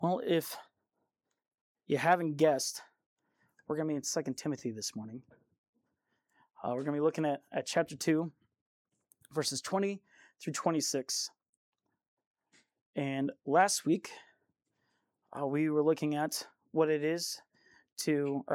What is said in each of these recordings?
Well, if you haven't guessed, we're going to be in 2 Timothy this morning. We're going to be looking at chapter 2, verses 20 through 26. And last week, we were looking at what it is or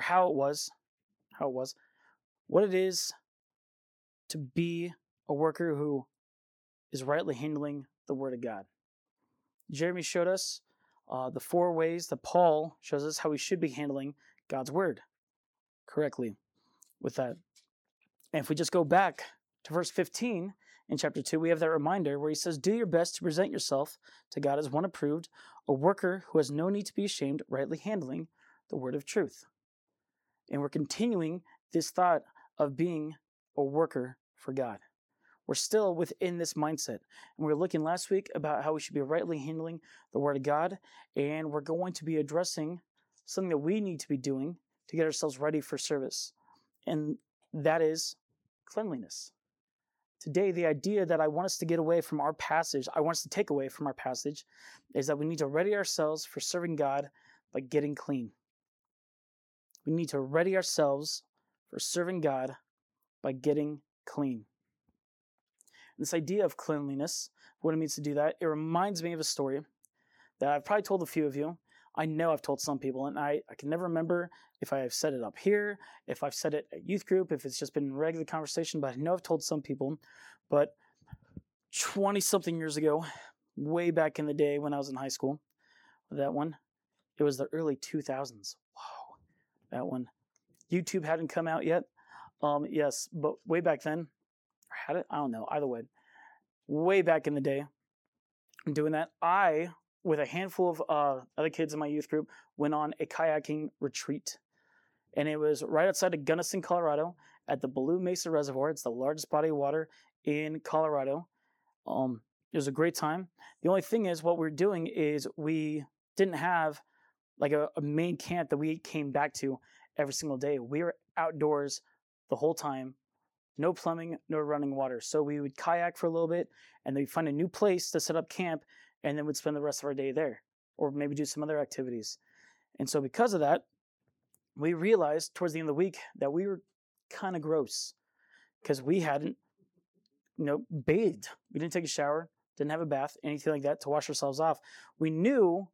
what it is to be a worker who is rightly handling the Word of God. Jeremy showed us the 4 ways that Paul shows us how we should be handling God's Word correctly with that. And if we just go back to verse 15 in chapter 2, we have that reminder where he says, "Do your best to present yourself to God as one approved, a worker who has no need to be ashamed, rightly handling the word of truth." And we're continuing this thought of being a worker for God. We're still within this mindset. And we were looking last week about how we should be rightly handling the word of God. And we're going to be addressing something that we need to be doing to get ourselves ready for service. And that is cleanliness. Today, the idea that I want us to take away from our passage, is that we need to ready ourselves for serving God by getting clean. We need to ready ourselves for serving God by getting clean. This idea of cleanliness, what it means to do that, it reminds me of a story that I've probably told a few of you. I know I've told some people, and I can never remember if I have said it up here, if I've said it at youth group, if it's just been regular conversation, but I know I've told some people. But 20-something years ago, way back in the day when I was in high school, that one, it was the early 2000s. Wow, that one. YouTube hadn't come out yet. Yes, but way back then, or had it? I don't know. Either way, way back in the day, doing that, I, with a handful of other kids in my youth group, went on a kayaking retreat. And it was right outside of Gunnison, Colorado, at the Blue Mesa Reservoir. It's the largest body of water in Colorado. It was a great time. The only thing is, what we're doing is we didn't have like a main camp that we came back to every single day. We were outdoors the whole time. No plumbing, no running water. So we would kayak for a little bit, and then we'd find a new place to set up camp, and then we'd spend the rest of our day there, or maybe do some other activities. And so because of that, we realized towards the end of the week that we were kind of gross because we hadn't, bathed. We didn't take a shower, didn't have a bath, anything like that to wash ourselves off. We knew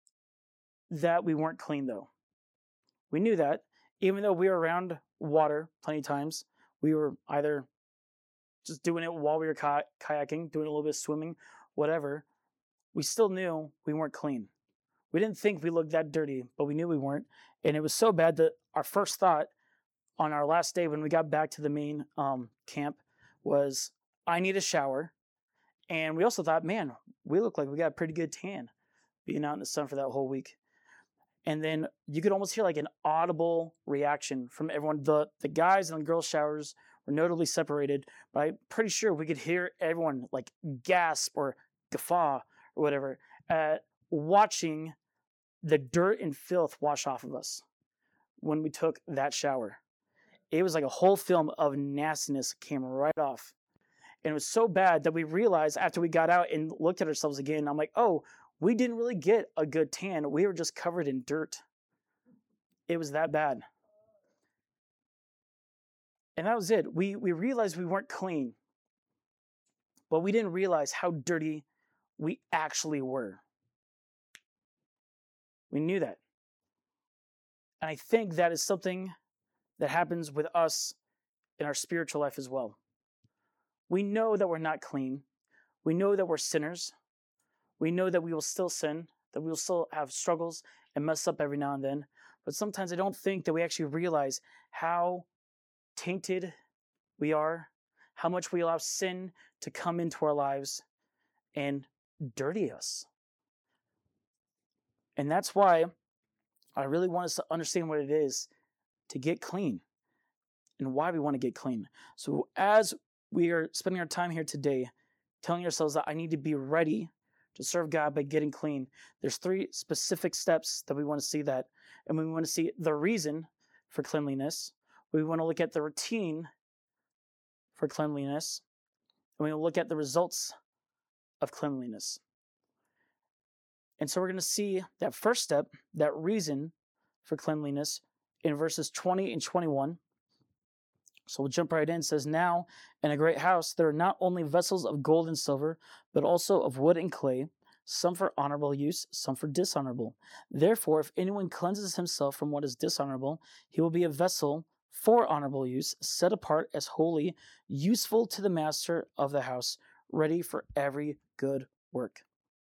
that we weren't clean, though. We knew that even though we were around water plenty of times, we were either just doing it while we were kayaking, doing a little bit of swimming, whatever. We still knew we weren't clean. We didn't think we looked that dirty, but we knew we weren't. And it was so bad that our first thought on our last day when we got back to the main camp was, I need a shower. And we also thought, man, we look like we got a pretty good tan being out in the sun for that whole week. And then you could almost hear like an audible reaction from everyone. The guys and the girls' showers were notably separated, but I'm pretty sure we could hear everyone like gasp or guffaw or whatever at watching the dirt and filth wash off of us when we took that shower. It was like a whole film of nastiness came right off. And it was so bad that we realized after we got out and looked at ourselves again, I'm like, oh, we didn't really get a good tan. We were just covered in dirt. It was that bad. And that was it. We realized we weren't clean, but we didn't realize how dirty we actually were. We knew that. And I think that is something that happens with us in our spiritual life as well. We know that we're not clean. We know that we're sinners. We know that we will still sin, that we will still have struggles and mess up every now and then. But sometimes I don't think that we actually realize how tainted we are, how much we allow sin to come into our lives and dirty us. And that's why I really want us to understand what it is to get clean and why we want to get clean. So as we are spending our time here today, telling ourselves that I need to be ready to serve God by getting clean, there's 3 specific steps that we want to see that. And we want to see the reason for cleanliness. We want to look at the routine for cleanliness. And we want to look at the results of cleanliness. And so we're going to see that first step, that reason for cleanliness, in verses 20 and 21. So we'll jump right in. It says, "Now in a great house there are not only vessels of gold and silver, but also of wood and clay, some for honorable use, some for dishonorable. Therefore, if anyone cleanses himself from what is dishonorable, he will be a vessel for honorable use, set apart as holy, useful to the master of the house, ready for every good work."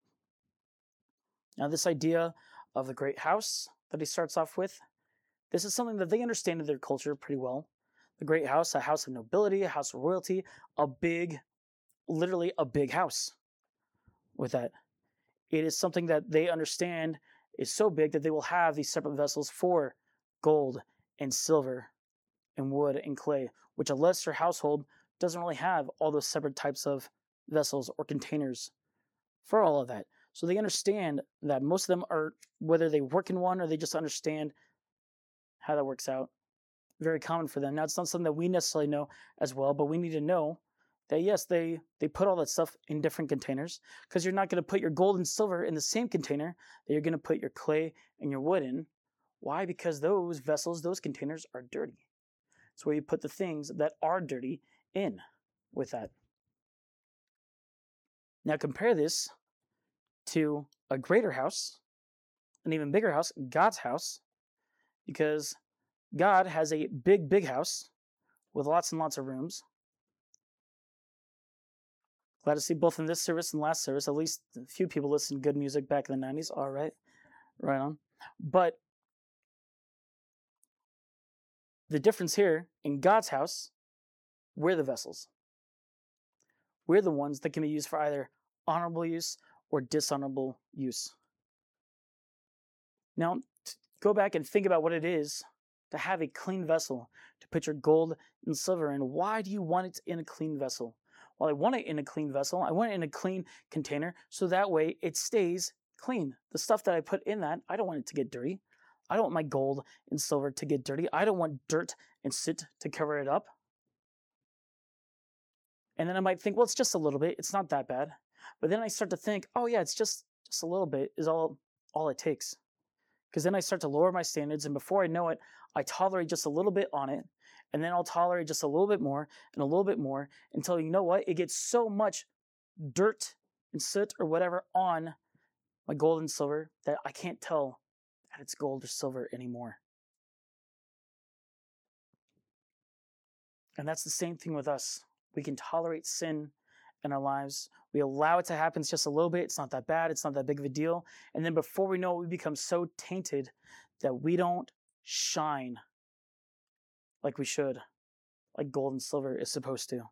Now, this idea of the great house that he starts off with, this is something that they understand in their culture pretty well. The great house, a house of nobility, a house of royalty, literally a big house with that. It is something that they understand is so big that they will have these separate vessels for gold and silver and wood and clay, which a lesser household doesn't really have all those separate types of vessels or containers for all of that. So they understand that most of them are, whether they work in one or they just understand how that works out, very common for them. Now, it's not something that we necessarily know as well, but we need to know that, yes, they put all that stuff in different containers, because you're not going to put your gold and silver in the same container that you're going to put your clay and your wood in. Why? Because those vessels, those containers are dirty. It's where you put the things that are dirty in with that. Now compare this to a greater house, an even bigger house, God's house, because God has a big, big house with lots and lots of rooms. Glad to see both in this service and last service. At least a few people listened to good music back in the 90s. All right. Right on. But the difference here, in God's house, we're the vessels. We're the ones that can be used for either honorable use or dishonorable use. Now, go back and think about what it is to have a clean vessel, to put your gold and silver in. Why do you want it in a clean vessel? Well, I want it in a clean vessel. I want it in a clean container, so that way it stays clean. The stuff that I put in that, I don't want it to get dirty. I don't want my gold and silver to get dirty. I don't want dirt and soot to cover it up. And then I might think, well, it's just a little bit. It's not that bad. But then I start to think, oh yeah, it's just a little bit is all it takes. Because then I start to lower my standards, and before I know it, I tolerate just a little bit on it, and then I'll tolerate just a little bit more, and a little bit more, until, you know what, it gets so much dirt and soot or whatever on my gold and silver that I can't tell that it's gold or silver anymore. And that's the same thing with us. We can tolerate sin in our lives. We allow it to happen. It's just a little bit. It's not that bad. It's not that big of a deal. And then before we know it, we become so tainted that we don't shine like we should, like gold and silver is supposed to.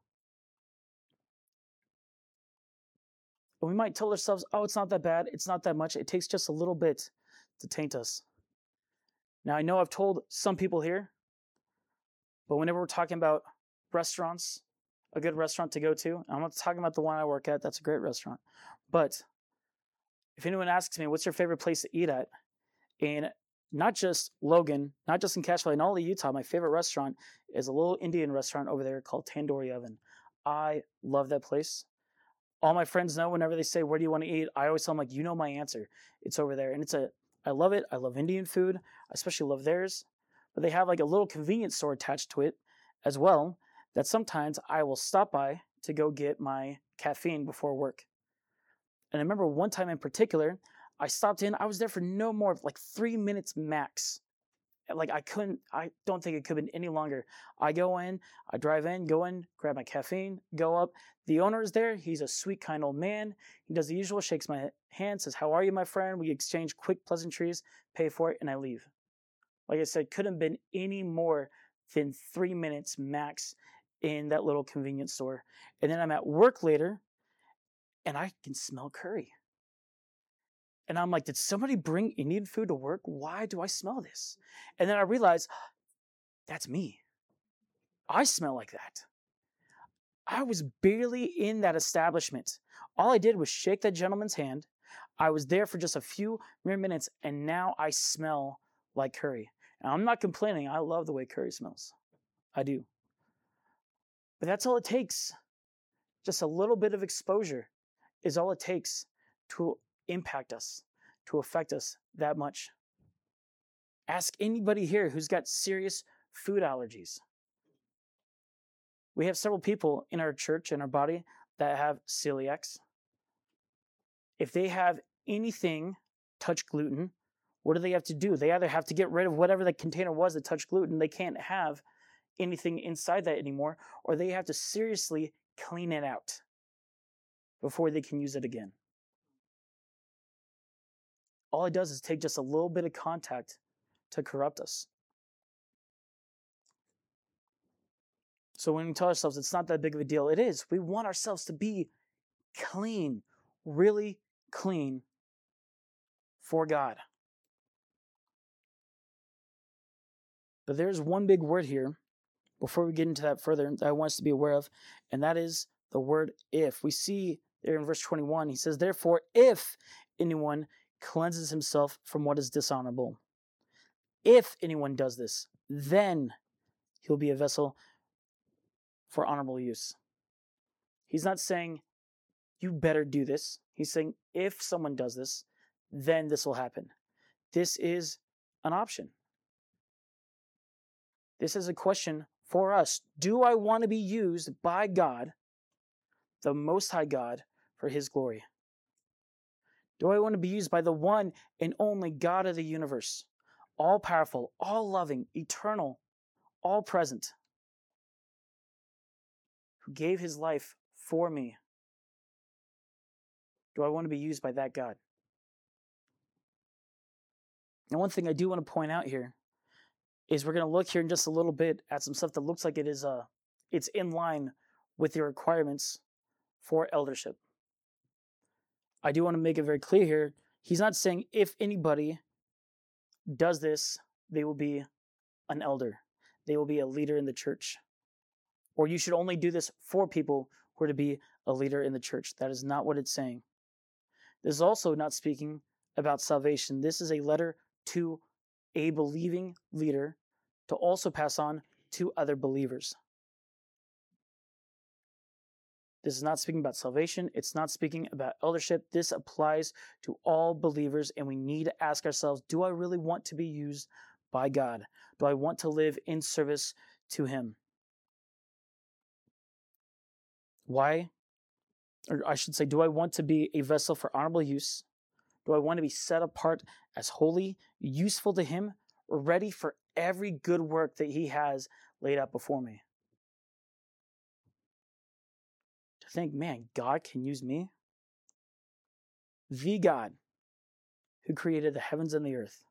And we might tell ourselves, oh, it's not that bad. It's not that much. It takes just a little bit to taint us. Now, I know I've told some people here, but whenever we're talking about restaurants, a good restaurant to go to, I'm not talking about the one I work at. That's a great restaurant. But if anyone asks me, what's your favorite place to eat at? And not just Logan, not just in Cache Valley, in all of Utah, my favorite restaurant is a little Indian restaurant over there called Tandoori Oven. I love that place. All my friends know whenever they say, where do you want to eat? I always tell them, like, you know my answer. It's over there. And I love it. I love Indian food. I especially love theirs. But they have like a little convenience store attached to it as well, that sometimes I will stop by to go get my caffeine before work. And I remember one time in particular, I stopped in. I was there for no more, like 3 minutes max. Like I don't think it could have been any longer. I go in, I drive in, go in, grab my caffeine, go up. The owner is there. He's a sweet, kind old man. He does the usual, shakes my hand, says, how are you, my friend? We exchange quick pleasantries, pay for it, and I leave. Like I said, couldn't have been any more than 3 minutes max in that little convenience store. And then I'm at work later, and I can smell curry. And I'm like, did somebody bring Indian food to work? Why do I smell this? And then I realized, that's me. I smell like that. I was barely in that establishment. All I did was shake that gentleman's hand. I was there for just a few mere minutes, and now I smell like curry. And I'm not complaining. I love the way curry smells. I do. But that's all it takes. Just a little bit of exposure is all it takes to impact us, to affect us that much. Ask anybody here who's got serious food allergies. We have several people in our church, in our body, that have celiacs. If they have anything touch gluten, what do they have to do? They either have to get rid of whatever the container was that touched gluten. They can't have anything inside that anymore, or they have to seriously clean it out before they can use it again. All it does is take just a little bit of contact to corrupt us. So when we tell ourselves it's not that big of a deal, it is. We want ourselves to be clean, really clean for God. But there's one big word here, before we get into that further, that I want us to be aware of, and that is the word if. We see there in verse 21, he says, therefore, if anyone cleanses himself from what is dishonorable, if anyone does this, then he'll be a vessel for honorable use. He's not saying, you better do this. He's saying, if someone does this, then this will happen. This is an option. This is a question for us. Do I want to be used by God, the Most High God, for His glory? Do I want to be used by the one and only God of the universe, all-powerful, all-loving, eternal, all-present, who gave His life for me? Do I want to be used by that God? And one thing I do want to point out here is we're going to look here in just a little bit at some stuff that looks like it's in line with the requirements for eldership. I do want to make it very clear here. He's not saying if anybody does this, they will be an elder. They will be a leader in the church. Or you should only do this for people who are to be a leader in the church. That is not what it's saying. This is also not speaking about salvation. This is a letter to a believing leader to also pass on to other believers. This is not speaking about salvation. It's not speaking about eldership. This applies to all believers, and we need to ask ourselves, do I really want to be used by God? Do I want to live in service to Him? Why? Or I should say, do I want to be a vessel for honorable use? Do I want to be set apart as holy, useful to Him, or ready for every good work that He has laid out before me? To think, man, God can use me? The God who created the heavens and the earth.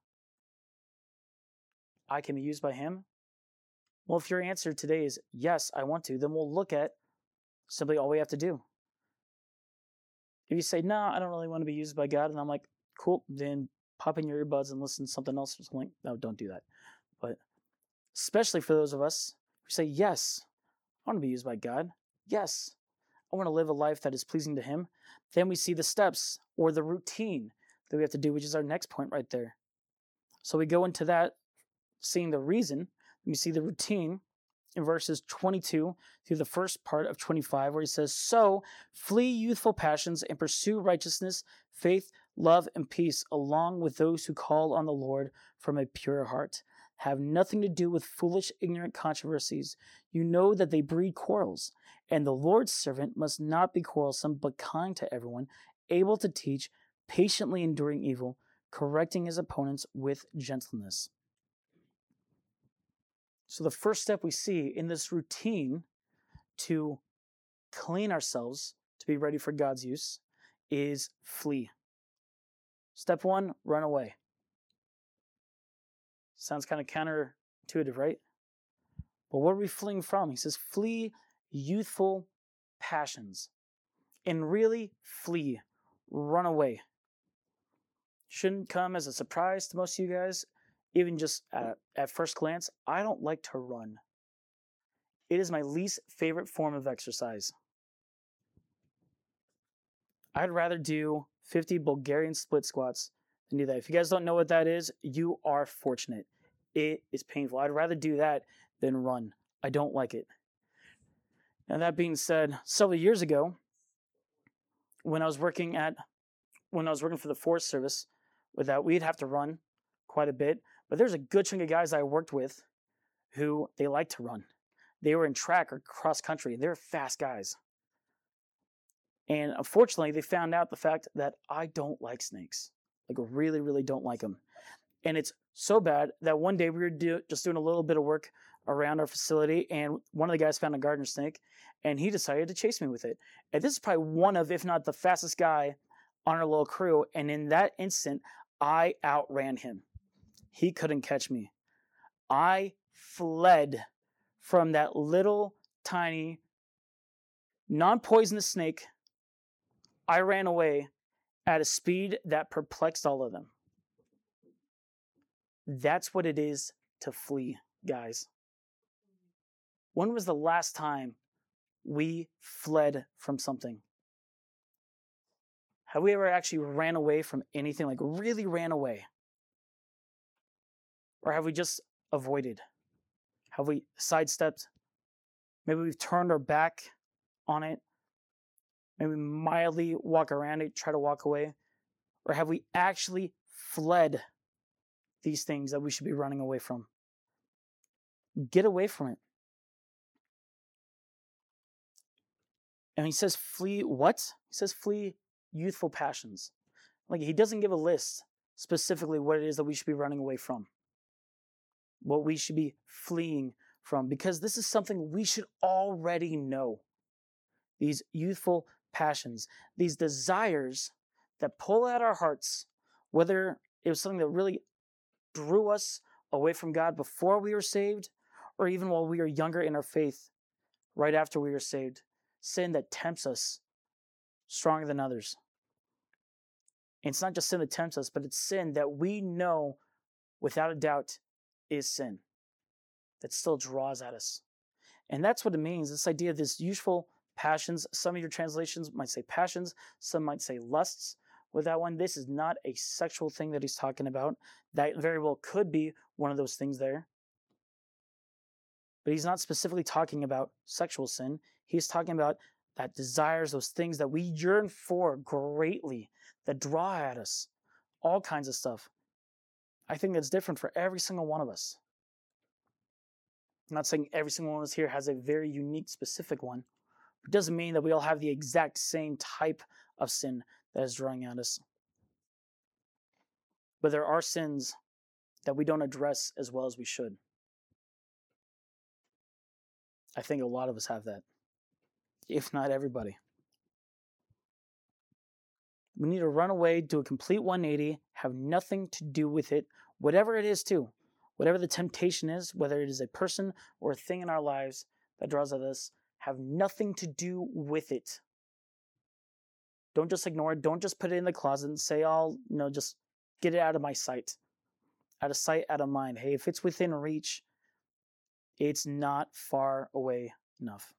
I can be used by Him? Well, if your answer today is yes, I want to, then we'll look at simply all we have to do. If you say, no, I don't really want to be used by God, and I'm like, cool, then pop in your earbuds and listen to something else or something. No, don't do that. But especially for those of us who say, yes, I want to be used by God. Yes, I want to live a life that is pleasing to Him. Then we see the steps or the routine that we have to do, which is our next point right there. So we go into that, seeing the reason. We see the routine in verses 22 through the first part of 25, where he says, so flee youthful passions and pursue righteousness, faith, love, and peace, along with those who call on the Lord from a pure heart. Have nothing to do with foolish, ignorant controversies. You know that they breed quarrels, and the Lord's servant must not be quarrelsome, but kind to everyone, able to teach, patiently enduring evil, correcting his opponents with gentleness. So the first step we see in this routine to clean ourselves to be ready for God's use is flee. Step one, run away. Sounds kind of counterintuitive, right? But what are we fleeing from? He says, flee youthful passions. And really flee, run away. Shouldn't come as a surprise to most of you guys. Even just at first glance, I don't like to run. It is my least favorite form of exercise. I'd rather do 50 Bulgarian split squats than do that. If you guys don't know what that is, you are fortunate. It is painful. I'd rather do that than run. I don't like it. Now that being said, several years ago, when I was working for the Forest Service, with that. We'd have to run quite a bit. But there's a good chunk of guys I worked with who they like to run. They were in track or cross country. They're fast guys. And unfortunately, they found out the fact that I don't like snakes. Like, really, really don't like them. And it's so bad that one day we were just doing a little bit of work around our facility, and one of the guys found a gardener snake, and he decided to chase me with it. And this is probably one of, if not the fastest guy on our little crew. And in that instant, I outran him. He couldn't catch me. I fled from that little tiny non-poisonous snake. I ran away at a speed that perplexed all of them. That's what it is to flee, guys. When was the last time we fled from something? Have we ever actually ran away from anything, like really ran away? Or have we just avoided? Have we sidestepped? Maybe we've turned our back on it. Maybe mildly walk around it, try to walk away. Or have we actually fled these things that we should be running away from? Get away from it. And he says, flee what? He says, flee youthful passions. Like, he doesn't give a list specifically what it is that we should be running away from, what we should be fleeing from, because this is something we should already know. These youthful passions, these desires that pull at our hearts, whether it was something that really drew us away from God before we were saved, or even while we were younger in our faith, right after we were saved. Sin that tempts us stronger than others. And it's not just sin that tempts us, but it's sin that we know without a doubt is sin, that still draws at us. And that's what it means, this idea of this youthful passions. Some of your translations might say passions, some might say lusts. With that one, this is not a sexual thing that he's talking about. That very well could be one of those things there. But he's not specifically talking about sexual sin. He's talking about that desires, those things that we yearn for greatly, that draw at us, all kinds of stuff. I think that's different for every single one of us. I'm not saying every single one of us here has a very unique, specific one. It doesn't mean that we all have the exact same type of sin that is drawing at us. But there are sins that we don't address as well as we should. I think a lot of us have that, if not everybody. We need to run away, do a complete 180, have nothing to do with it, whatever it is too. Whatever the temptation is, whether it is a person or a thing in our lives that draws at us, have nothing to do with it. Don't just ignore it. Don't just put it in the closet and say, just get it out of my sight. Out of sight, out of mind. Hey, if it's within reach, it's not far away enough.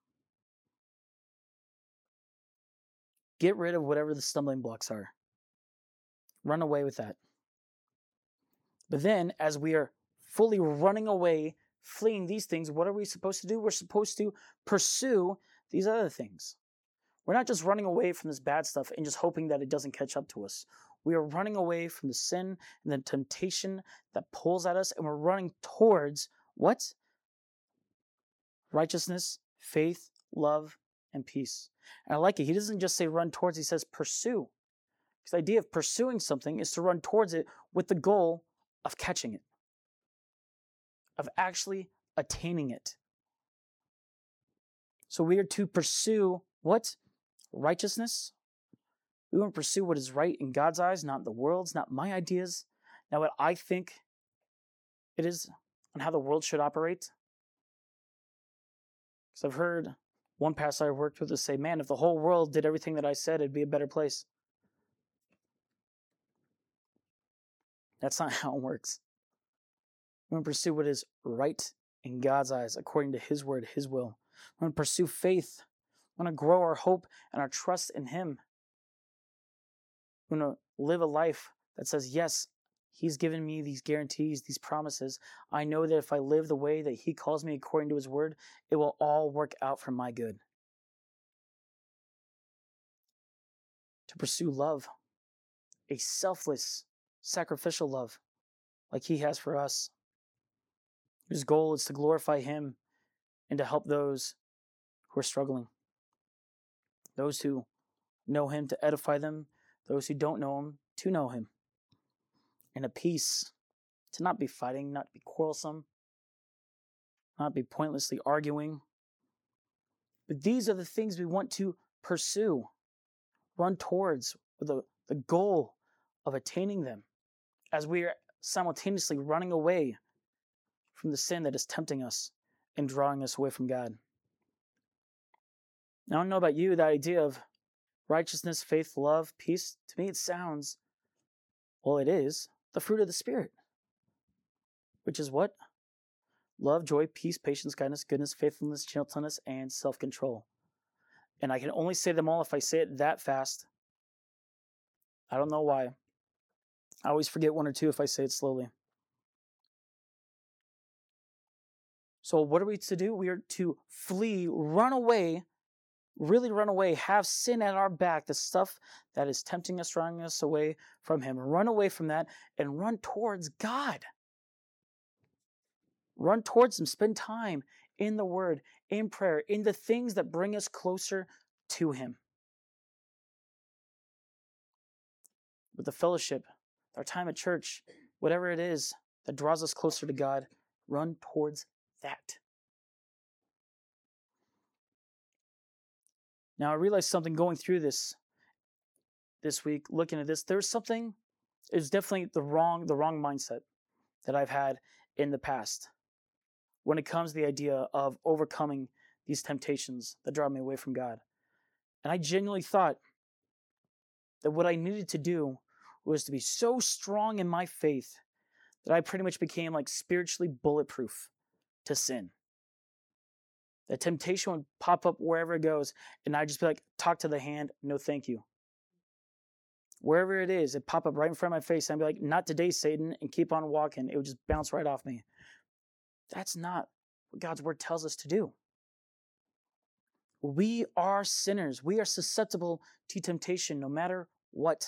Get rid of whatever the stumbling blocks are. Run away with that. But then, as we are fully running away, fleeing these things, what are we supposed to do? We're supposed to pursue these other things. We're not just running away from this bad stuff and just hoping that it doesn't catch up to us. We are running away from the sin and the temptation that pulls at us, and we're running towards what? Righteousness, faith, love, and peace. And I like it. He doesn't just say run towards, he says pursue. Because the idea of pursuing something is to run towards it with the goal of catching it, of actually attaining it. So we are to pursue what? Righteousness. We want to pursue what is right in God's eyes, not the world's, not my ideas, not what I think it is on how the world should operate. Because I've heard one pastor I worked with say, man, if the whole world did everything that I said, it'd be a better place. That's not how it works. We want to pursue what is right in God's eyes, according to His word, His will. We want to pursue faith. We want to grow our hope and our trust in Him. We want to live a life that says, yes, He's given me these guarantees, these promises. I know that if I live the way that He calls me according to His word, it will all work out for my good. To pursue love, a selfless sacrificial love like he has for us, whose goal is to glorify him and to help those who are struggling, those who know him to edify them, those who don't know him to know him, and a peace to not be fighting, not be quarrelsome, not be pointlessly arguing. But these are the things we want to pursue, run towards, with the goal of attaining them, as we are simultaneously running away from the sin that is tempting us and drawing us away from God. Now, I don't know about you, the idea of righteousness, faith, love, peace, to me it sounds, well, it is the fruit of the Spirit, which is what? Love, joy, peace, patience, kindness, goodness, faithfulness, gentleness, and self-control. And I can only say them all if I say it that fast. I don't know why. I always forget one or two if I say it slowly. So what are we to do? We are to flee, run away, really run away, have sin at our back, the stuff that is tempting us, drawing us away from him. Run away from that and run towards God. Run towards him. Spend time in the word, in prayer, in the things that bring us closer to him. With the fellowship, our time at church, whatever it is that draws us closer to God, run towards that. Now, I realized something going through this week, looking at this. There's something, it's definitely the wrong mindset that I've had in the past when it comes to the idea of overcoming these temptations that draw me away from God. And I genuinely thought that what I needed to do was to be so strong in my faith that I pretty much became like spiritually bulletproof to sin. That temptation would pop up wherever it goes, and I'd just be like, talk to the hand, no thank you. Wherever it is, it'd pop up right in front of my face, and I'd be like, not today, Satan, and keep on walking. It would just bounce right off me. That's not what God's word tells us to do. We are sinners. We are susceptible to temptation no matter what.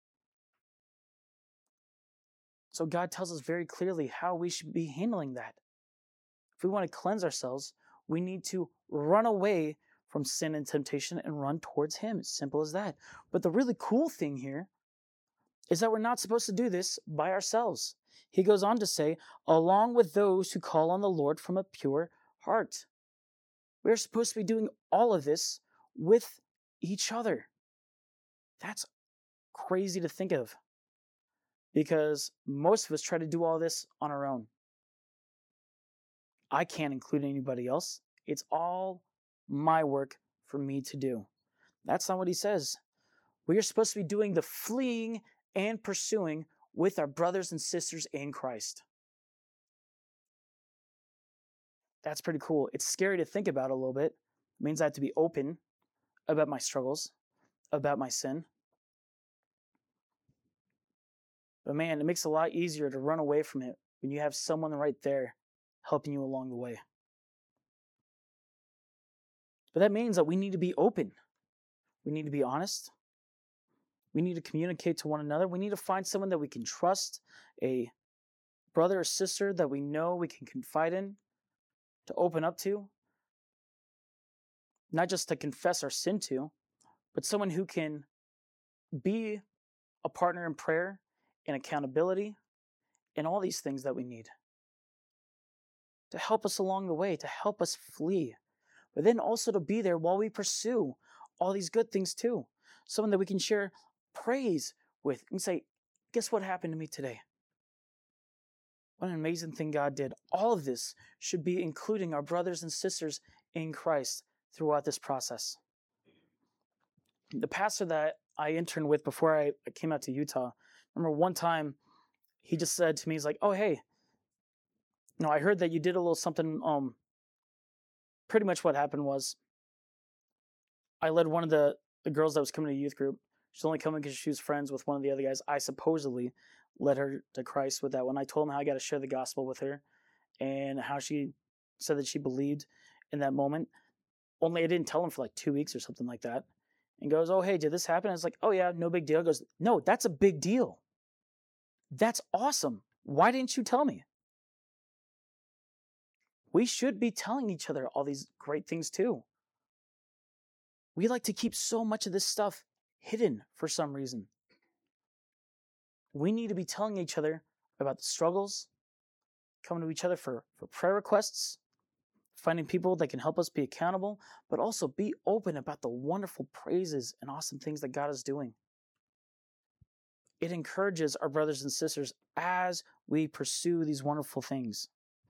So God tells us very clearly how we should be handling that. If we want to cleanse ourselves, we need to run away from sin and temptation and run towards him. It's simple as that. But the really cool thing here is that we're not supposed to do this by ourselves. He goes on to say, along with those who call on the Lord from a pure heart. We're supposed to be doing all of this with each other. That's crazy to think of, because most of us try to do all this on our own. I can't include anybody else. It's all my work for me to do. That's not what he says. We are supposed to be doing the fleeing and pursuing with our brothers and sisters in Christ. That's pretty cool. It's scary to think about a little bit. It means I have to be open about my struggles, about my sin. But man, it makes it a lot easier to run away from it when you have someone right there helping you along the way. But that means that we need to be open. We need to be honest. We need to communicate to one another. We need to find someone that we can trust, a brother or sister that we know we can confide in, to open up to. Not just to confess our sin to, but someone who can be a partner in prayer and accountability and all these things that we need to help us along the way, to help us flee, but then also to be there while we pursue all these good things too. Someone that we can share praise with and say, guess what happened to me today? What an amazing thing God did. All of this should be including our brothers and sisters in Christ throughout this process. The pastor that I interned with before I came out to Utah, I remember one time he just said to me, he's like, oh, hey, I heard that you did a little something. Pretty much what happened was I led one of the girls that was coming to the youth group. She's only coming because she was friends with one of the other guys. I supposedly led her to Christ with that one. I told him how I got to share the gospel with her and how she said that she believed in that moment. Only I didn't tell him for like 2 weeks or something like that. And goes, oh, hey, did this happen? I was like, oh, yeah, no big deal. He goes, no, that's a big deal. That's awesome. Why didn't you tell me? We should be telling each other all these great things too. We like to keep so much of this stuff hidden for some reason. We need to be telling each other about the struggles, coming to each other for prayer requests, finding people that can help us be accountable, but also be open about the wonderful praises and awesome things that God is doing. It encourages our brothers and sisters as we pursue these wonderful things.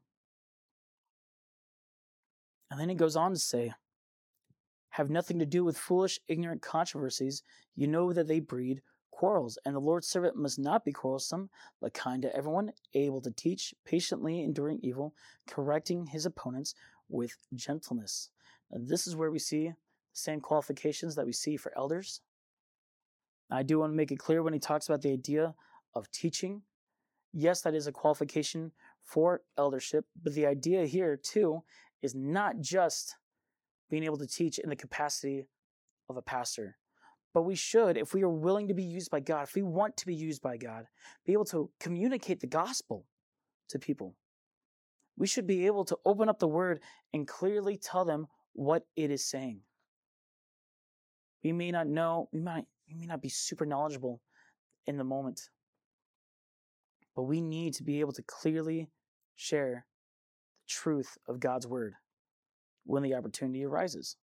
And then he goes on to say, have nothing to do with foolish, ignorant controversies. You know that they breed quarrels, and the Lord's servant must not be quarrelsome, but kind to everyone, able to teach, patiently enduring evil, correcting his opponents with gentleness. Now, this is where we see the same qualifications that we see for elders. I do want to make it clear when he talks about the idea of teaching. Yes, that is a qualification for eldership, but the idea here too is not just being able to teach in the capacity of a pastor, but we should, if we are willing to be used by God, if we want to be used by God, be able to communicate the gospel to people. We should be able to open up the word and clearly tell them what it is saying. We may not know, we may not be super knowledgeable in the moment, but we need to be able to clearly share the truth of God's word when the opportunity arises.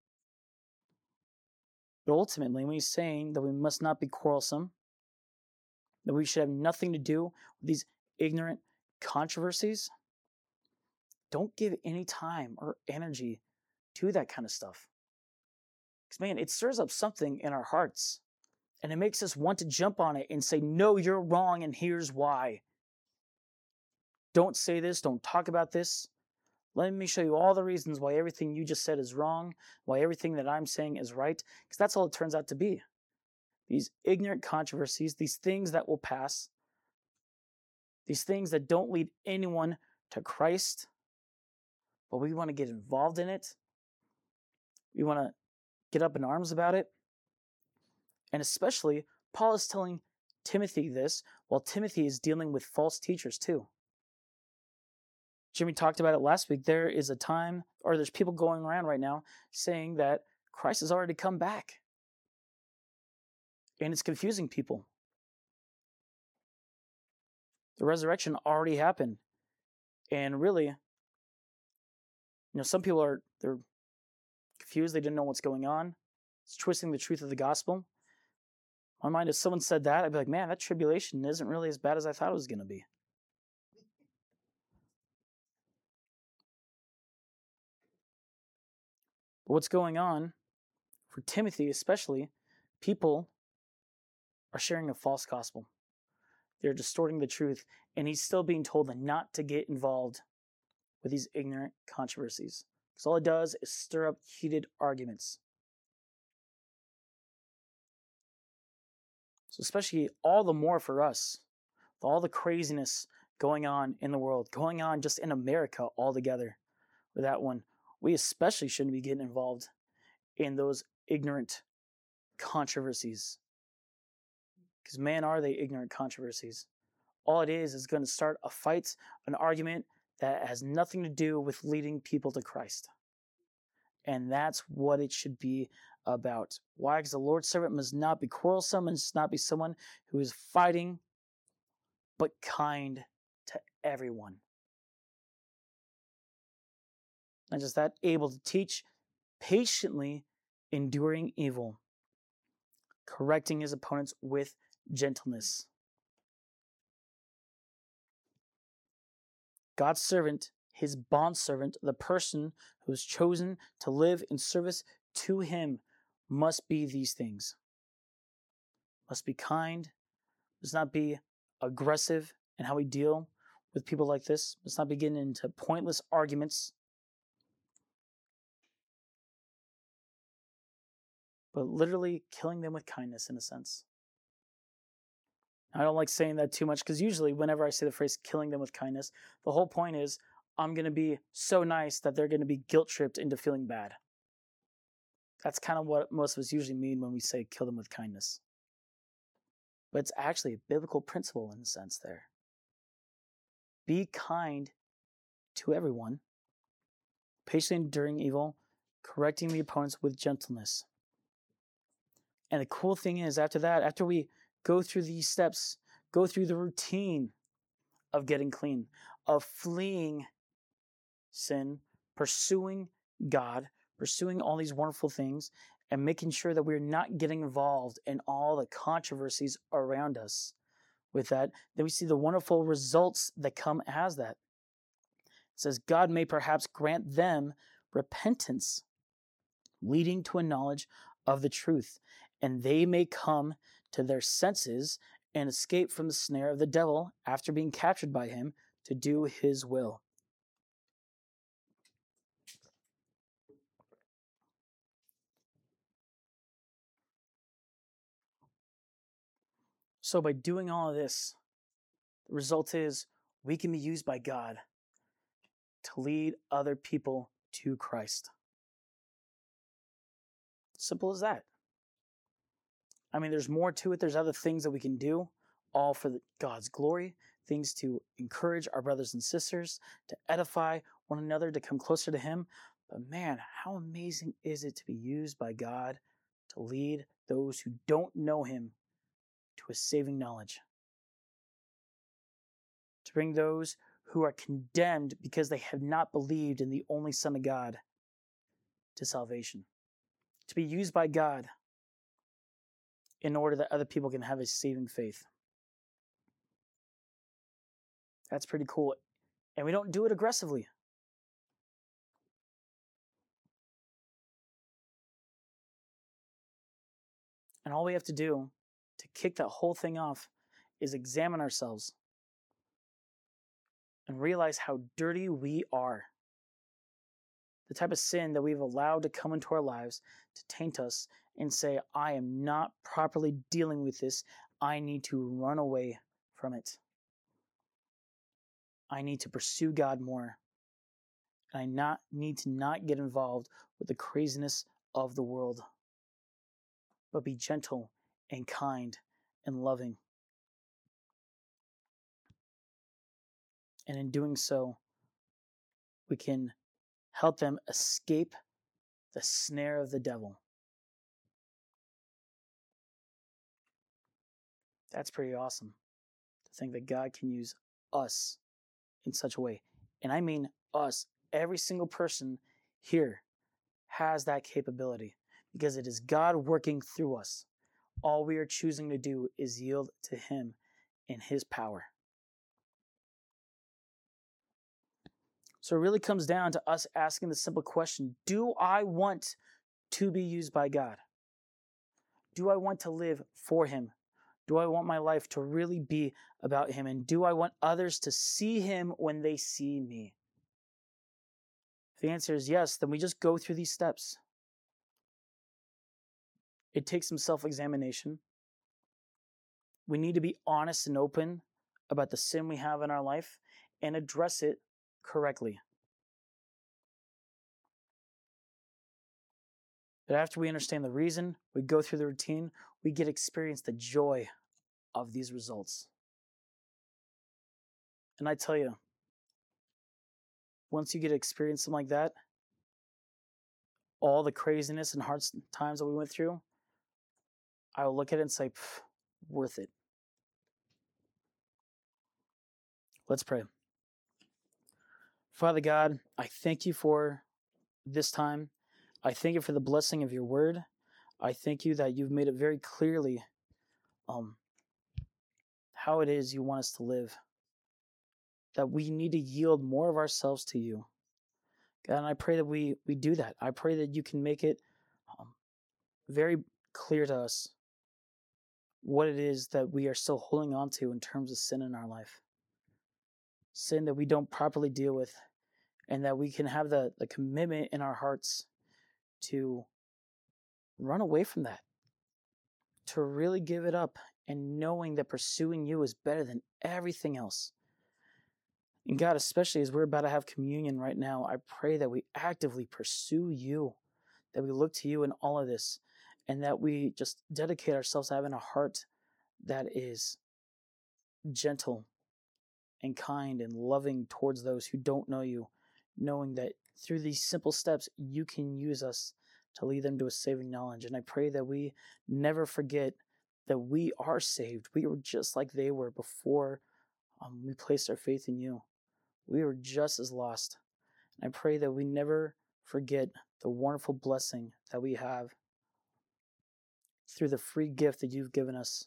But ultimately, when he's saying that we must not be quarrelsome, that we should have nothing to do with these ignorant controversies, don't give any time or energy to that kind of stuff. Because, man, it stirs up something in our hearts, and it makes us want to jump on it and say, no, you're wrong, and here's why. Don't say this, don't talk about this. Let me show you all the reasons why everything you just said is wrong, why everything that I'm saying is right, because that's all it turns out to be. These ignorant controversies, these things that will pass, these things that don't lead anyone to Christ, but we want to get involved in it. We want to get up in arms about it. And especially, Paul is telling Timothy this while Timothy is dealing with false teachers too. Jimmy talked about it last week. There is a time, or there's people going around right now saying that Christ has already come back. And it's confusing people. The resurrection already happened. And really, some people they're confused. They didn't know what's going on. It's twisting the truth of the gospel. My mind, if someone said that, I'd be like, man, that tribulation isn't really as bad as I thought it was going to be. But what's going on, for Timothy especially, people are sharing a false gospel. They're distorting the truth, and he's still being told not to get involved with these ignorant controversies. Because all it does is stir up heated arguments. So especially all the more for us, with all the craziness going on in the world, going on just in America altogether, with that one, we especially shouldn't be getting involved in those ignorant controversies. Because man, are they ignorant controversies. All it is going to start a fight, an argument that has nothing to do with leading people to Christ. And that's what it should be about. Why? Because the Lord's servant must not be quarrelsome and must not be someone who is fighting, but kind to everyone. Not just that, able to teach, patiently enduring evil, correcting his opponents with gentleness. God's servant, his bondservant, the person who is chosen to live in service to him, must be these things. Must be kind, must not be aggressive in how we deal with people like this, must not be getting into pointless arguments, but literally killing them with kindness in a sense. I don't like saying that too much because usually whenever I say the phrase killing them with kindness, the whole point is I'm going to be so nice that they're going to be guilt-tripped into feeling bad. That's kind of what most of us usually mean when we say kill them with kindness. but it's actually a biblical principle in a sense there. Be kind to everyone, patiently enduring evil, correcting the opponents with gentleness. And the cool thing is, after that, after we go through these steps, go through the routine of getting clean, of fleeing sin, pursuing God, pursuing all these wonderful things, and making sure that we're not getting involved in all the controversies around us with that, then we see the wonderful results that come as that. It says, God may perhaps grant them repentance, leading to a knowledge of the truth, and they may come to their senses and escape from the snare of the devil after being captured by him to do his will. So by doing all of this, the result is we can be used by God to lead other people to Christ. Simple as that. I mean, there's more to it. There's other things that we can do, all for God's glory, things to encourage our brothers and sisters, to edify one another, to come closer to Him. But man, how amazing is it to be used by God to lead those who don't know Him to a saving knowledge, to bring those who are condemned because they have not believed in the only Son of God to salvation, to be used by God in order that other people can have a saving faith. That's pretty cool. And we don't do it aggressively. And all we have to do to kick that whole thing off is examine ourselves and realize how dirty we are. The type of sin that we've allowed to come into our lives to taint us and say, I am not properly dealing with this. I need to run away from it. I need to pursue God more. And I need to not get involved with the craziness of the world, but be gentle and kind and loving. And in doing so, we can help them escape the snare of the devil. That's pretty awesome to think that God can use us in such a way. And I mean us. Every single person here has that capability because it is God working through us. All we are choosing to do is yield to Him in His power. So it really comes down to us asking the simple question, do I want to be used by God? Do I want to live for Him? Do I want my life to really be about Him? And do I want others to see Him when they see me? If the answer is yes, then we just go through these steps. It takes some self-examination. We need to be honest and open about the sin we have in our life and address it correctly. But after we understand the reason, we go through the routine, we get to experience the joy of these results. And I tell you, once you get to experience something like that, all the craziness and hard times that we went through, I will look at it and say, worth it. Let's pray. Father God, I thank you for this time. I thank you for the blessing of your word. I thank you that you've made it very clearly how it is you want us to live. That we need to yield more of ourselves to you. God, and I pray that we do that. I pray that you can make it very clear to us what it is that we are still holding on to in terms of sin in our life. Sin that we don't properly deal with, and that we can have the commitment in our hearts to run away from that, to really give it up, and knowing that pursuing you is better than everything else. And God, especially as we're about to have communion right now, I pray that we actively pursue you, that we look to you in all of this, and that we just dedicate ourselves to having a heart that is gentle and kind and loving towards those who don't know you, knowing that through these simple steps, you can use us to lead them to a saving knowledge. And I pray that we never forget that we are saved. We were just like they were before we placed our faith in you. We were just as lost. And I pray that we never forget the wonderful blessing that we have through the free gift that you've given us.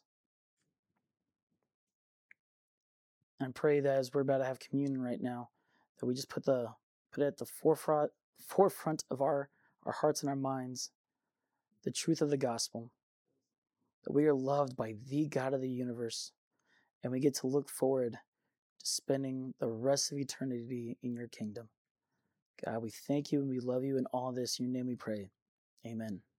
And pray that as we're about to have communion right now, that we just put it at the forefront of our hearts and our minds, the truth of the gospel, that we are loved by the God of the universe, and we get to look forward to spending the rest of eternity in your kingdom. God, we thank you and we love you, and all this in your name we pray. Amen.